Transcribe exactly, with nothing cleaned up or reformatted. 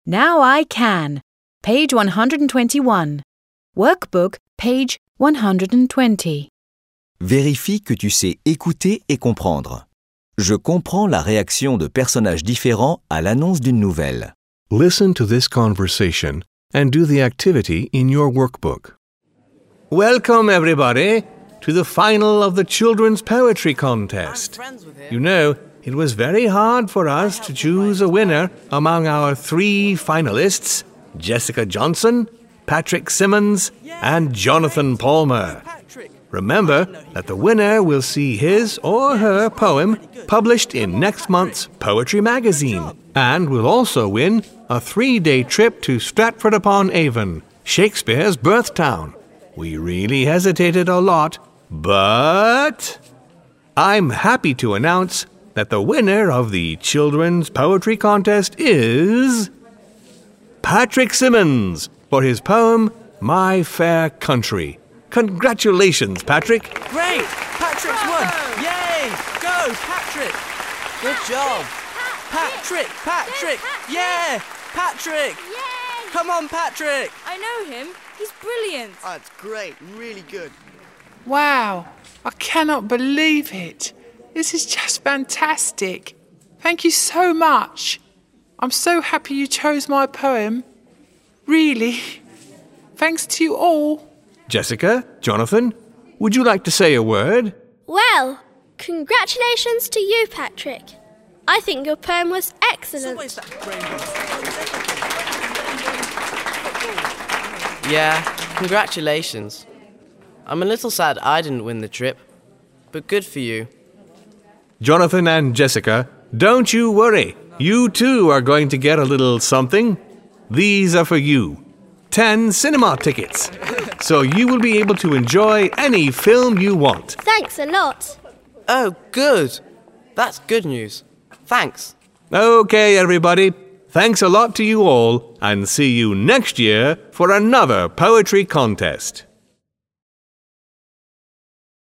Now I can. Page one hundred twenty-one. Workbook, page one hundred twenty. Vérifie que tu sais écouter et comprendre. Je comprends la réaction de personnages différents à l'annonce d'une nouvelle. Listen to this conversation and do the activity in your workbook. Welcome, everybody, to the final of the Children's Poetry Contest. You know, it was very hard for us to choose a winner among our three finalists, Jessica Johnson, Patrick Simmons, and Jonathan Palmer. Remember that the winner will see his or her poem published in next month's Poetry magazine and will also win a three-day trip to Stratford-upon-Avon, Shakespeare's birth town. We really hesitated a lot, but I'm happy to announce that the winner of the Children's Poetry Contest is Patrick Simmons for his poem, My Fair Country. Congratulations, Patrick. Great! Patrick's won! Yay! Go, Patrick! Good job! Patrick! Patrick! Yeah! Patrick! Yay! Come on, Patrick! I know him. He's brilliant. Oh, it's great. Really good. Wow, I cannot believe it. This is just fantastic. Thank you so much. I'm so happy you chose my poem. Really. Thanks to you all. Jessica, Jonathan, would you like to say a word? Well, congratulations to you, Patrick. I think your poem was excellent. Yeah, congratulations. I'm a little sad I didn't win the trip, but good for you. Jonathan and Jessica, don't you worry. You too are going to get a little something. These are for you. Ten cinema tickets. So you will be able to enjoy any film you want. Thanks a lot. Oh, good. That's good news. Thanks. Okay, everybody. Thanks a lot to you all, and see you next year for another poetry contest.